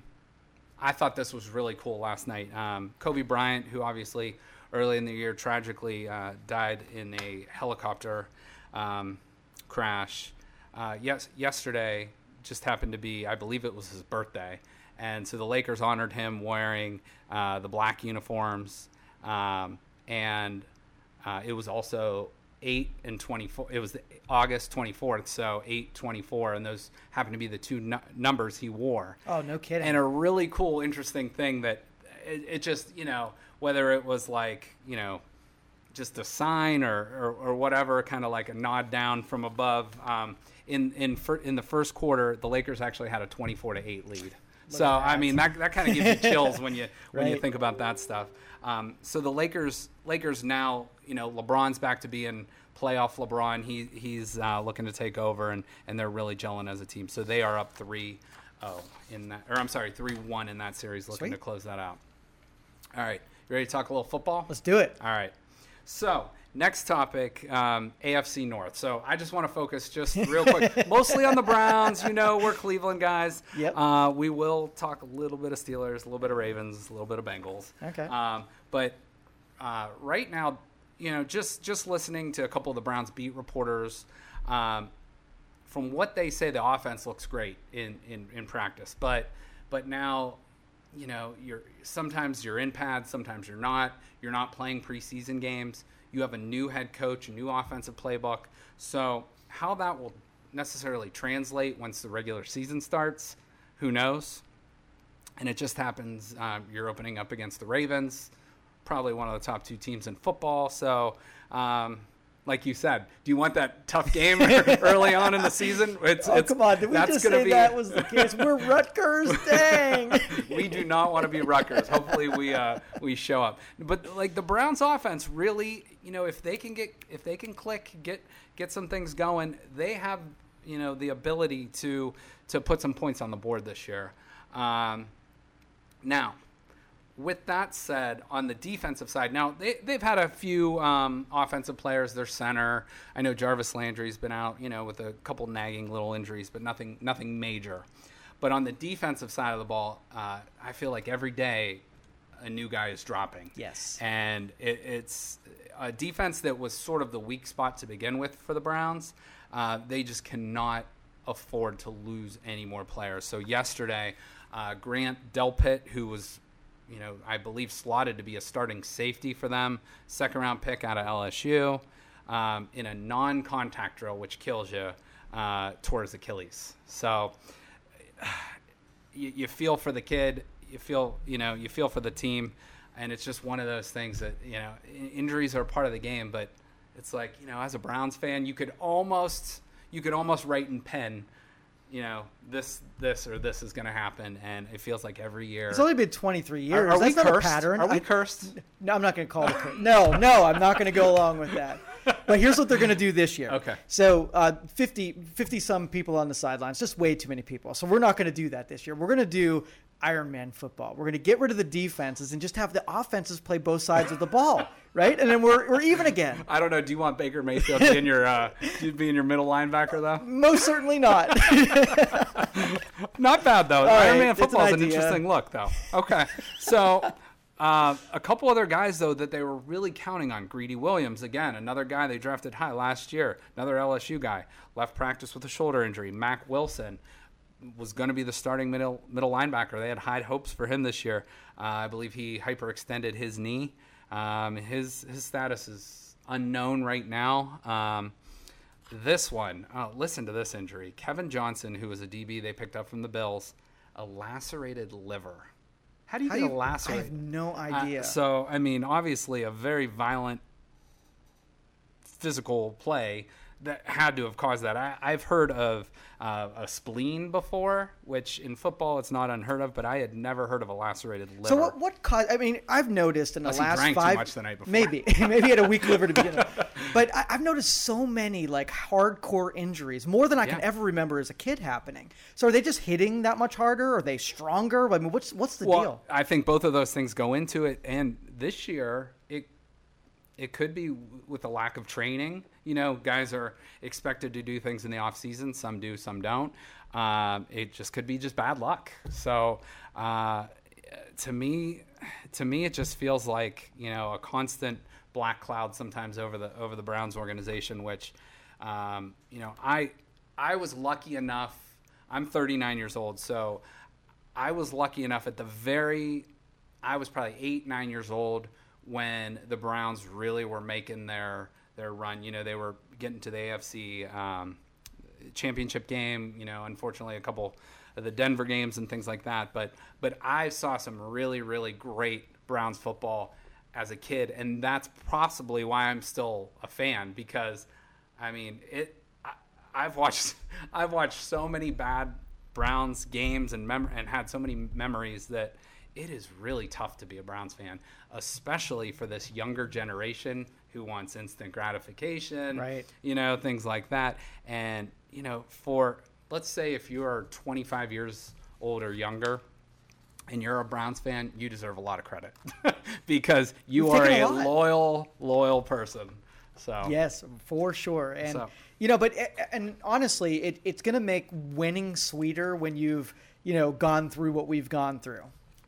A: I thought this was really cool last night. Um, Kobe Bryant, who obviously early in the year tragically uh, died in a helicopter um, crash. Uh, yes, yesterday just happened to be, I believe it was his birthday, and so the Lakers honored him wearing uh, the black uniforms, um, and uh, it was also eight and twenty-four. It was the August twenty-fourth, so eight twenty-four, and those happen to be the two nu- numbers he wore.
B: Oh, no kidding.
A: And a really cool, interesting thing that it, it just, you know, whether it was like, you know, just a sign or, or, or whatever, kind of like a nod down from above. Um, in in fir- in the first quarter, the Lakers actually had a twenty-four to eight lead. So I mean that that kind of gives you chills when you when
B: Right.
A: you think about that stuff. Um, so the Lakers Lakers now, you know, LeBron's back to being playoff LeBron. He he's uh, looking to take over, and, and they're really gelling as a team. So they are up three oh in that, or I'm sorry, three one in that series, looking
B: Sweet.
A: to close that out. All right, you ready to talk a little football?
B: Let's do it.
A: All right. So next topic, um, A F C North. So I just want to focus just real quick, mostly on the Browns. You know, we're Cleveland guys.
B: Yep.
A: Uh, we will talk a little bit of Steelers, a little bit of Ravens, a little bit of Bengals.
B: Okay.
A: Um, but uh, right now, you know, just just listening to a couple of the Browns beat reporters, um, from what they say, the offense looks great in, in, in practice. But but now, you know, you're sometimes you're in pads, sometimes you're not. You're not playing preseason games. You have a new head coach, a new offensive playbook. So how that will necessarily translate once the regular season starts, who knows? And it just happens um, you're opening up against the Ravens, probably one of the top two teams in football. So, um, like you said, do you want that tough game early on in the season? It's,
B: Oh,
A: it's,
B: come on. Did we
A: that's
B: just
A: gonna
B: say
A: be,
B: that was the case? We're Rutgers. Dang.
A: We do not want to be Rutgers. Hopefully we uh, we show up. But like the Browns offense really, you know, if they can get if they can click, get get some things going, they have, you know, the ability to to put some points on the board this year. Um, now, with that said, on the defensive side, now they, they've had a few um, offensive players. Their center, I know Jarvis Landry's been out, you know, with a couple nagging little injuries, but nothing nothing major. But on the defensive side of the ball, uh, I feel like every day a new guy is dropping.
B: Yes.
A: And it, it's a defense that was sort of the weak spot to begin with for the Browns. Uh, they just cannot afford to lose any more players. So yesterday, uh, Grant Delpit, who was, you know, I believe slotted to be a starting safety for them, second round pick out of L S U, um, in a non-contact drill, which kills you, uh, tore his Achilles. So you, you feel for the kid, you feel, you know, you feel for the team, and it's just one of those things that, you know, injuries are part of the game, but it's like, you know, as a Browns fan, you could almost, you could almost write in pen, you know, this, this, or this is going to happen, and it feels like every year.
B: It's only been twenty-three years.
A: Are, are
B: That's
A: we
B: not
A: cursed?
B: a pattern.
A: Are we
B: I,
A: cursed?
B: No, I'm not going to call it. A curse. No, no, I'm not going to go along with that. But here's what they're going to do this year.
A: Okay.
B: So uh, fifty, fifty some people on the sidelines, just way too many people. So we're not going to do that this year. We're going to do Iron Man football. We're going to get rid of the defenses and just have the offenses play both sides of the ball, right? And then we're we're even again.
A: I don't know. Do you want Baker Mayfield to be in your uh, to be in your middle linebacker though?
B: Most certainly not.
A: Not bad though.
B: All
A: Iron
B: right,
A: Man
B: it's an
A: football is an
B: idea.
A: interesting look though. Okay, so. Uh, a couple other guys, though, that they were really counting on. Greedy Williams, again, another guy they drafted high last year. Another L S U guy. Left practice with a shoulder injury. Mac Wilson was going to be the starting middle middle linebacker. They had high hopes for him this year. Uh, I believe he hyperextended his knee. Um, his, his status is unknown right now. Um, this one, oh, listen to this injury. Kevin Johnson, who was a D B they picked up from the Bills, a lacerated liver. How do you
B: How
A: get
B: do
A: a
B: you-
A: lacerate?
B: I have no idea.
A: Uh, so, I mean, obviously a very violent physical play that had to have caused that. I, I've heard of uh, a spleen before, which in football it's not unheard of, but I had never heard of a lacerated liver.
B: So what? What caused? I mean, I've noticed in the
A: Unless he
B: last
A: drank too
B: five,
A: much the night before.
B: maybe, maybe he had a weak liver to begin with. But I, I've noticed so many like hardcore injuries, more than I can
A: Yeah.
B: ever remember as a kid happening. So are they just hitting that much harder? Are they stronger? I mean, what's what's the
A: well,
B: deal?
A: I think both of those things go into it, and this year it it could be with a lack of training. You know, guys are expected to do things in the off season. Some do, some don't. Um, it just could be just bad luck. So uh, to me, to me, it just feels like, you know, a constant black cloud sometimes over the over the Browns organization. Which, um, you know, I I was lucky enough. I'm thirty-nine years old, so I was lucky enough at the very. I was probably eight, nine years old when the Browns really were making their their run. You know, they were getting to the A F C um, championship game. You know, unfortunately, a couple of the Denver games and things like that. But but I saw some really really great Browns football as a kid, and that's possibly why I'm still a fan, because I mean it. I, I've watched I've watched so many bad Browns games and mem- and had so many memories that it is really tough to be a Browns fan, especially for this younger generation who wants instant gratification,
B: Right.
A: you know, things like that. And, you know, for, let's say if you are twenty-five years old or younger and you're a Browns fan, you deserve a lot of credit because you
B: You're
A: are
B: thinking
A: a
B: a lot.
A: loyal, loyal person. So,
B: Yes, for sure. And
A: So-
B: you know, but and honestly, it, it's going to make winning sweeter when you've you know gone through what we've gone through.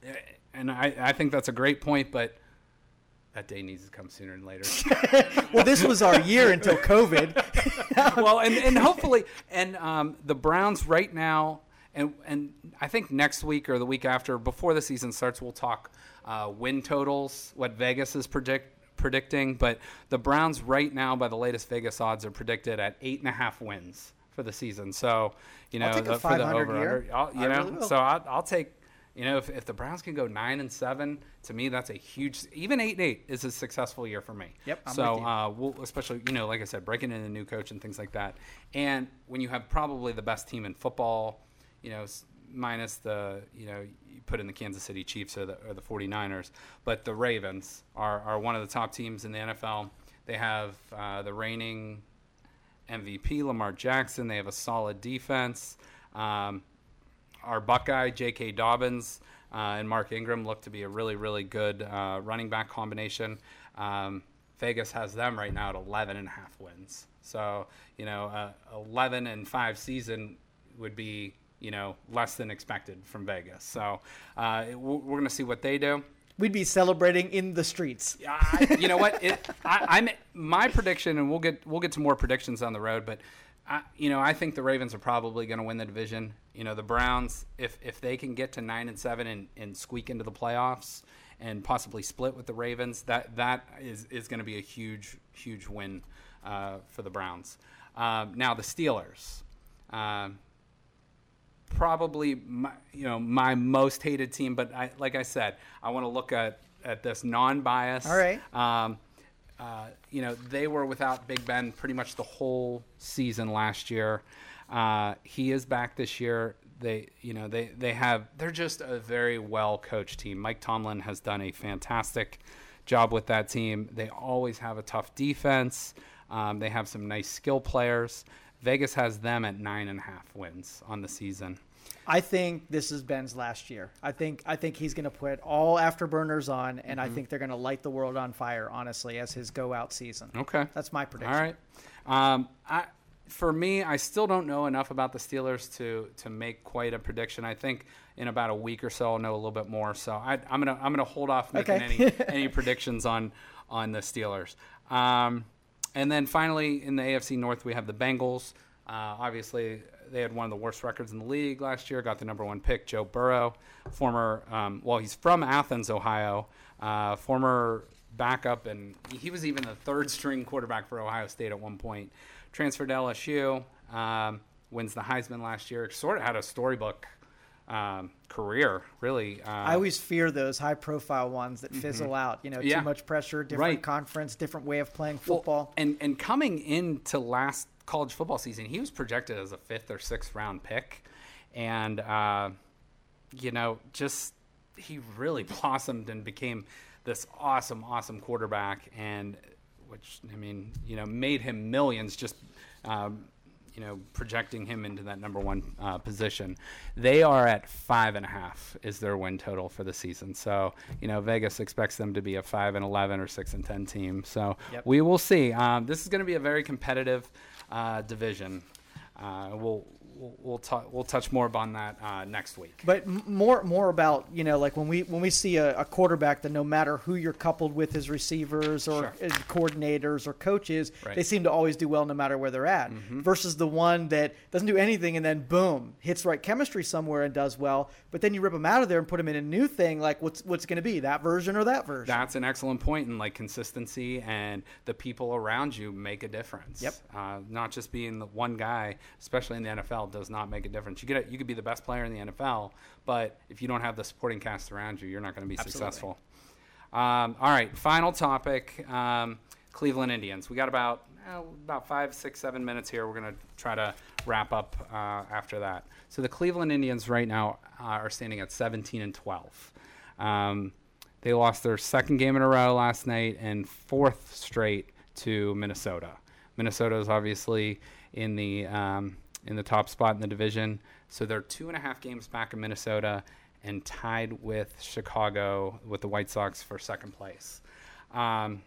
A: and I, I think that's a great point, but that day needs to come sooner than later.
B: Well, this was our year until COVID.
A: Well, and, and hopefully, and um, the Browns right now, and and I think next week or the week after, before the season starts, we'll talk uh, win totals, what Vegas is predict predicting. But the Browns right now, by the latest Vegas odds, are predicted at eight and a half wins for the season. So, you know,
B: I'll take a
A: the, for the
B: five hundred
A: over
B: year.
A: under, I'll, you
B: I
A: know,
B: really will.
A: so I'll, I'll take. You know, if, if the Browns can go nine and seven, to me that's a huge. Even eight and eight is a successful year for me.
B: Yep, I'm
A: so
B: with you.
A: Uh, we'll, especially, you know, like I said, breaking in a new coach and things like that. And when you have probably the best team in football, you know, s- minus the, you know, you put in the Kansas City Chiefs or the, or the 49ers, but the Ravens are, are one of the top teams in the N F L. They have uh, the reigning M V P, Lamar Jackson. They have a solid defense. Um, our Buckeye, J K. Dobbins, uh, and Mark Ingram look to be a really, really good uh, running back combination. Um, Vegas has them right now at eleven and a half wins. So, you know, uh, eleven and five season would be, you know, less than expected from Vegas. So uh, it, we're going to see what they do.
B: We'd be celebrating in the streets.
A: I, you know what? It, I, I'm my prediction, and we'll get we'll get to more predictions on the road. But I, you know, I think the Ravens are probably going to win the division. You know, the Browns, if if they can get to nine and seven and, and squeak into the playoffs and possibly split with the Ravens, that that is is going to be a huge huge win uh, for the Browns. Um, now the Steelers. Um, Probably, my, you know, my most hated team, but I, like I said, I want to look at, at this non-bias.
B: All right.
A: Um, uh, you know, they were without Big Ben pretty much the whole season last year. Uh, he is back this year. They, you know, they, they have, they're just a very well coached team. Mike Tomlin has done a fantastic job with that team. They always have a tough defense. Um, they have some nice skill players. Vegas has them at nine and a half wins on the season.
B: I think this is Ben's last year. I think I think he's going to put all afterburners on, and mm-hmm. I think they're going to light the world on fire, honestly, as his go-out season.
A: Okay.
B: That's my prediction.
A: All right. Um, I. For me, I still don't know enough about the Steelers to to make quite a prediction. I think in about a week or so I'll know a little bit more. So I, I'm gonna I'm gonna hold off making
B: okay.
A: any any predictions on on the Steelers. Um, and then finally in the A F C North we have the Bengals. Uh, obviously they had one of the worst records in the league last year. Got the number one pick, Joe Burrow, former um, well he's from Athens, Ohio, uh, former backup, and he was even the third string quarterback for Ohio State at one point. Transferred to L S U, um, wins the Heisman last year. Sort of had a storybook um, career, really. Uh,
B: I always fear those high-profile ones that fizzle mm-hmm. out. You know,
A: yeah.
B: too much pressure, different
A: right.
B: conference, different way of playing football.
A: Well, and and coming into last college football season, he was projected as a fifth or sixth round pick, and uh, you know, just he really blossomed and became this awesome, awesome quarterback, and. Which, I mean, you know, made him millions just, um, you know, projecting him into that number one uh, position. They are at five and a half is their win total for the season. So, you know, Vegas expects them to be a five and eleven or six and ten team. So
B: yep.
A: we will see. Um, this is going to be a very competitive uh, division. Uh, we'll. We'll we'll, t- we'll touch more on that uh, next week.
B: But m- more more about, you know, like when we when we see a, a quarterback that no matter who you're coupled with, his receivers or
A: sure.
B: his coordinators or coaches,
A: right.
B: they seem to always do well no matter where they're at. Mm-hmm. Versus the one that doesn't do anything and then boom, hits right chemistry somewhere and does well. But then you rip them out of there and put them in a new thing. Like what's what's going to be, that version or that version?
A: That's an excellent point. And like consistency and the people around you make a difference.
B: Yep.
A: Uh, not just being the one guy, especially in the N F L, does not make a difference. You get a, you could be the best player in the N F L, but if you don't have the supporting cast around you, you're not going to be
B: Absolutely.
A: successful. Um, all right, final topic: um, Cleveland Indians. We got about uh, about five, six, seven minutes here. We're going to try to wrap up uh, after that. So the Cleveland Indians right now uh, are standing at seventeen and twelve. Um, they lost their second game in a row last night and fourth straight to Minnesota. Minnesota is obviously in the um, in the top spot in the division. So they're two and a half games back in Minnesota and tied with Chicago, with the White Sox for second place. Um,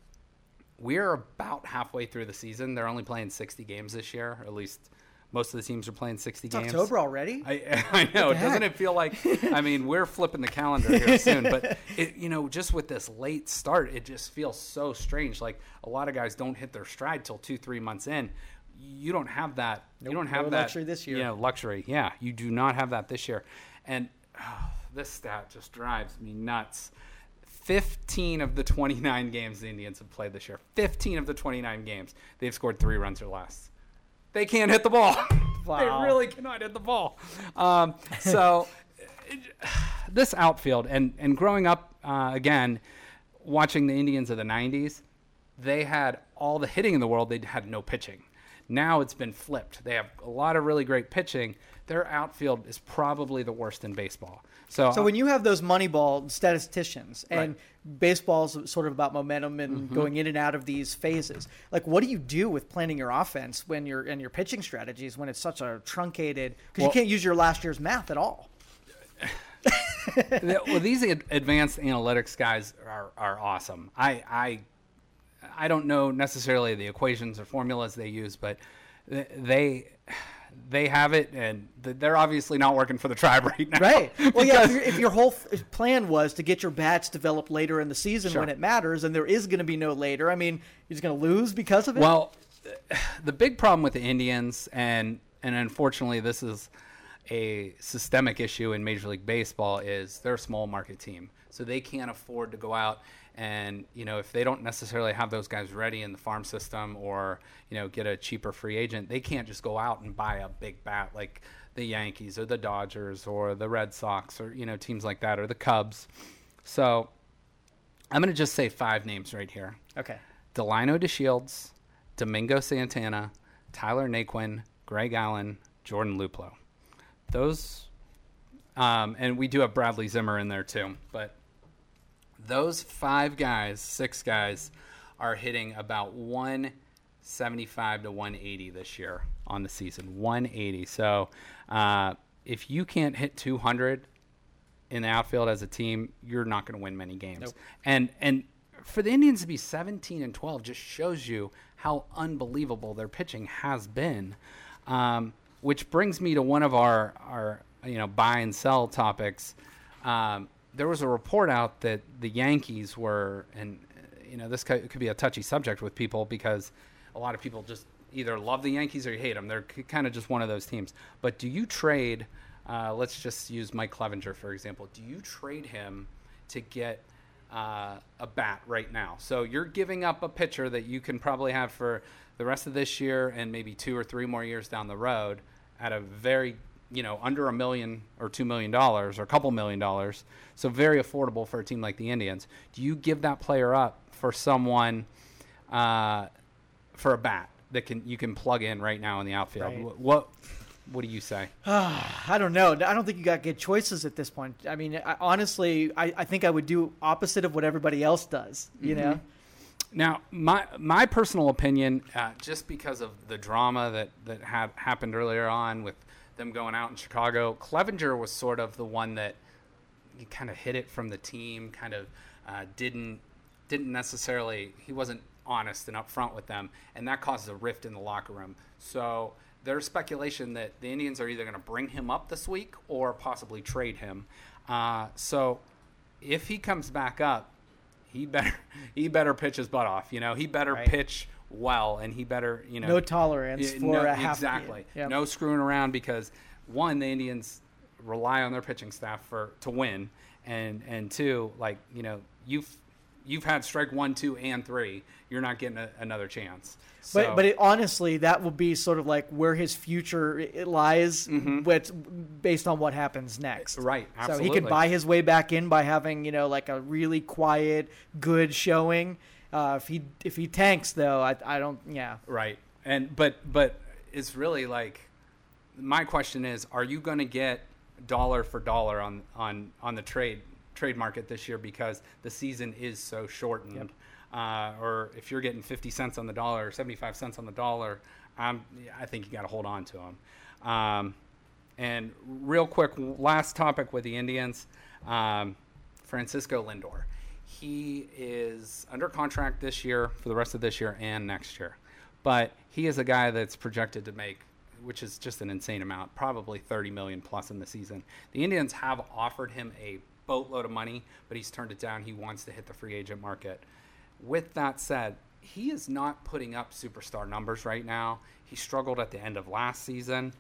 A: we're about halfway through the season. They're only playing sixty games this year, or at least most of the teams are playing sixty
B: it's
A: games.
B: October already?
A: I, I know. Doesn't it feel like, I mean, we're flipping the calendar here soon, but, it, you know, just with this late start, it just feels so strange. Like a lot of guys don't hit their stride till two, three months in. You don't have that.
B: Nope,
A: you don't have
B: no
A: that
B: luxury this year.
A: You know, luxury. Yeah, you do not have that this year. And oh, this stat just drives me nuts. fifteen of the twenty-nine games the Indians have played this year, fifteen of the twenty-nine games, they've scored three runs or less. They can't hit the ball.
B: Wow.
A: They really cannot hit the ball. Um, so it, this outfield, and, and growing up, uh, again, watching the Indians of the nineties, they had all the hitting in the world. They had no pitching. Now it's been flipped. They have a lot of really great pitching. Their outfield is probably the worst in baseball. So,
B: So when you have those Moneyball statisticians, and
A: Right.
B: baseball's sort of about momentum and
A: Mm-hmm.
B: going in and out of these phases, like what do you do with planning your offense when you're and your pitching strategies when it's such a truncated? Because
A: Well-
B: you can't use your last year's math at all.
A: well, these ad- advanced analytics guys are, are awesome. I, I I don't know necessarily the equations or formulas they use, but they they have it, and they're obviously not working for the tribe right now.
B: Right. Well, yeah. If,
A: because-
B: your- if your whole f- plan was to get your bats developed later in the season
A: Sure.
B: when it matters, and there is going to be no later, I mean, you're just going to lose because of it.
A: Well, the big problem with the Indians, and and unfortunately this is a systemic issue in Major League Baseball, is they're a small market team, so they can't afford to go out and, you know, if they don't necessarily have those guys ready in the farm system, or, you know, get a cheaper free agent, they can't just go out and buy a big bat like the Yankees or the Dodgers or the Red Sox, or, you know, teams like that, or the Cubs. So I'm going to just say five names right here.
B: Okay.
A: Delino DeShields, Domingo Santana, Tyler Naquin, Greg Allen, Jordan Luplow. Those, um, and we do have Bradley Zimmer in there too, but those five guys, six guys, are hitting about one seventy-five to one eighty this year on the season. one eighty. So uh, if you can't hit two hundred in the outfield as a team, you're not going to win many games.
B: Nope.
A: And and for the Indians to be seventeen and twelve just shows you how unbelievable their pitching has been. Um, which brings me to one of our our you know buy and sell topics. Um, there was a report out that the Yankees were, and you know this could, could be a touchy subject with people because a lot of people just either love the Yankees or you hate them. They're kind of just one of those teams. But do you trade? Uh, let's just use Mike Clevenger for example. Do you trade him to get uh, a bat right now? So you're giving up a pitcher that you can probably have for the rest of this year and maybe two or three more years down the road at a very, you know, under a million or two million dollars or a couple million dollars. So very affordable for a team like the Indians. Do you give that player up for someone, uh, for a bat that can you can plug in right now in the outfield?
B: Right.
A: What what do you say?
B: I don't know. I don't think you got good choices at this point. I mean, I, honestly, I, I think I would do opposite of what everybody else does. You
A: Mm-hmm.
B: know.
A: Now, my my personal opinion, uh, just because of the drama that that had happened earlier on with them going out in Chicago, Clevenger was sort of the one that he kind of hid it from the team, kind of uh, didn't didn't necessarily he wasn't honest and upfront with them, and that caused a rift in the locker room. So there's speculation that the Indians are either going to bring him up this week or possibly trade him. Uh, so if he comes back up, he better he better pitch his butt off. You know, he better
B: Right.
A: pitch well, and he better you know
B: No tolerance
A: yeah,
B: for
A: no,
B: a half.
A: exactly
B: Yep.
A: no screwing around because one, the Indians rely on their pitching staff for to win, and and two, like you know you've you've had strike one, two, and three. You're not getting a, another chance. So,
B: But but it, honestly, that will be sort of like where his future it lies, with, based on what happens next.
A: Right,
B: So he
A: absolutely.
B: could buy his way back in by having you know like a really quiet, good showing. Uh, if he if he tanks though, I I don't yeah.
A: Right. And but but it's really like my question is, are you going to get dollar for dollar on on on the trade trade market this year because the season is so shortened?
B: Yep.
A: Uh, or if you're getting fifty cents on the dollar or seventy-five cents on the dollar, um, I think you got to hold on to them. Um, and real quick, last topic with the Indians, um, Francisco Lindor. He is under contract this year for the rest of this year and next year. But he is a guy that's projected to make, which is just an insane amount, probably thirty million dollars plus in the season. The Indians have offered him a boatload of money, but he's turned it down. He wants to hit the free agent market. With that said, he is not putting up superstar numbers right now. He struggled at the end of last season.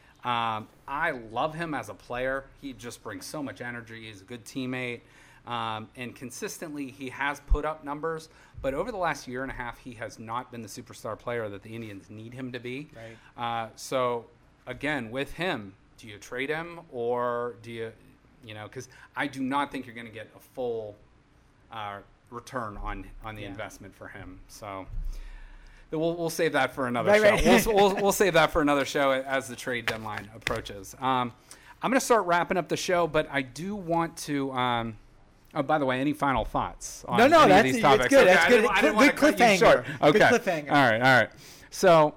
A: Um, I love him as a player. He just brings so much energy. He's a good teammate. Um, and consistently, he has put up numbers. But over the last year and a half, he has not been the superstar player that the Indians need him to be.
B: Right.
A: Uh, so, again, with him, do you trade him or do you, you know, because I do not think you're going to get a full uh, return on, on the
B: Yeah.
A: investment for him. So we'll, we'll save that for another
B: Right,
A: show.
B: right.
A: We'll, we'll, we'll save that for another show as the trade deadline approaches. Um, I'm going to start wrapping up the show, but I do want to. Um, oh, by the way, any final thoughts on
B: No, no,
A: any
B: that's-
A: of these
B: it's
A: topics?
B: good.
A: Okay,
B: That's
A: I
B: good.
A: didn't- I
B: Good-
A: didn't wanna
B: good
A: cut you
B: cliffhanger.
A: short.
B: Good
A: Okay.
B: cliffhanger.
A: All right, all right. So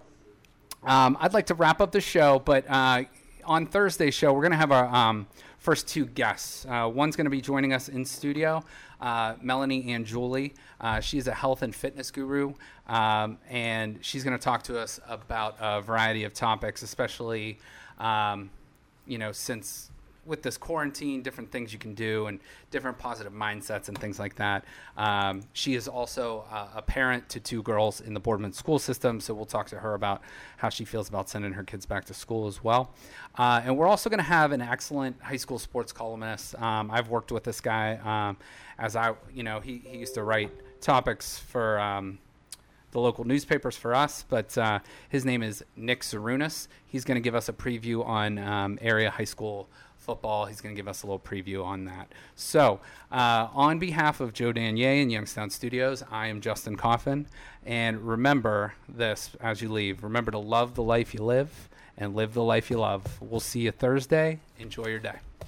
A: um, I'd like to wrap up the show, but uh, on Thursday's show, we're going to have our um, first two guests. Uh, one's going to be joining us in studio, uh, Melanie Anjuli. Uh, she's a health and fitness guru, um, and she's going to talk to us about a variety of topics, especially, um, you know, since with this quarantine, different things you can do and different positive mindsets and things like that. Um, she is also uh, a parent to two girls in the Boardman school system, so we'll talk to her about how she feels about sending her kids back to school as well. Uh, and we're also going to have an excellent high school sports columnist. Um, I've worked with this guy um, as I, you know, he, he used to write topics for um, the local newspapers for us, but uh, his name is Nick Zarunas. He's going to give us a preview on um, area high school football. He's going to give us a little preview on that. So, uh, on behalf of Joe Danier and Youngstown Studios, I am Justin Coffin. And remember this as you leave. Remember to love the life you live and live the life you love. We'll see you Thursday. Enjoy your day.